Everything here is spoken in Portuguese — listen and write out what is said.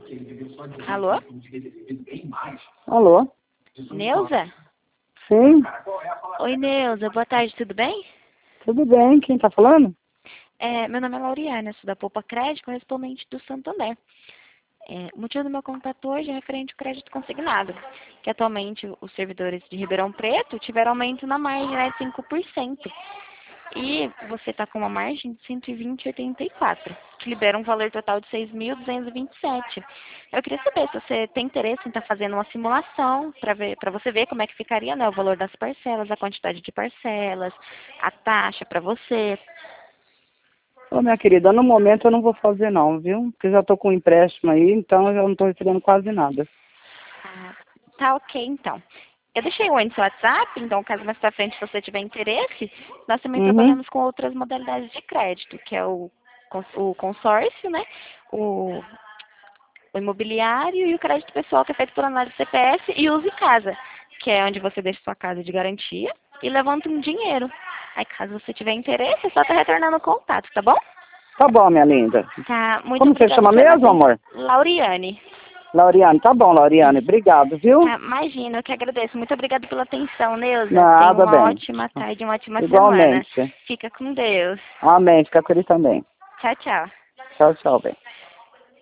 Alô? Alô? Neuza? Sim, Oi, Neuza. Boa tarde, tudo bem? tudo bem. Quem tá falando? Meu nome é Lauriane, sou da Poupa Crédito, correspondente do Santander. O motivo do meu contato hoje é referente ao crédito consignado, que atualmente os servidores de Ribeirão Preto tiveram aumento na margem, né, de 5%. E você está com uma margem de 120,84, que libera um valor total de 6.227. Eu queria saber se você tem interesse em estar fazendo uma simulação para você ver como é que ficaria, né, o valor das parcelas, a quantidade de parcelas, a taxa para você. Ô, minha querida, no momento eu não vou fazer não, viu? Porque eu já tô com um empréstimo aí, então eu já não tô recebendo quase nada. Ah, tá ok, então. Eu deixei o no seu WhatsApp, então caso mais pra frente você tiver interesse, nós também Uhum. trabalhamos com outras modalidades de crédito, que é o consórcio, né? O, o imobiliário e o crédito pessoal, que é feito por análise CPF, e Use Casa, que é onde você deixa sua casa de garantia e levanta um dinheiro. Aí caso você tiver interesse, é só estar retornando o contato, tá bom? Tá bom, minha linda. Tá, muito Como você obrigada chama pela mesmo, atenção. amor? Lauriane. Lauriane. Tá bom, Lauriane. Obrigado, viu? Tá, imagina, eu que agradeço. Muito obrigada pela atenção, Neuza. Tenha Nada, uma bem. ótima tarde, uma ótima semana. Igualmente. Fica com Deus. Amém. Fica com ele também. Tchau, tchau. Tchau, tchau, bem.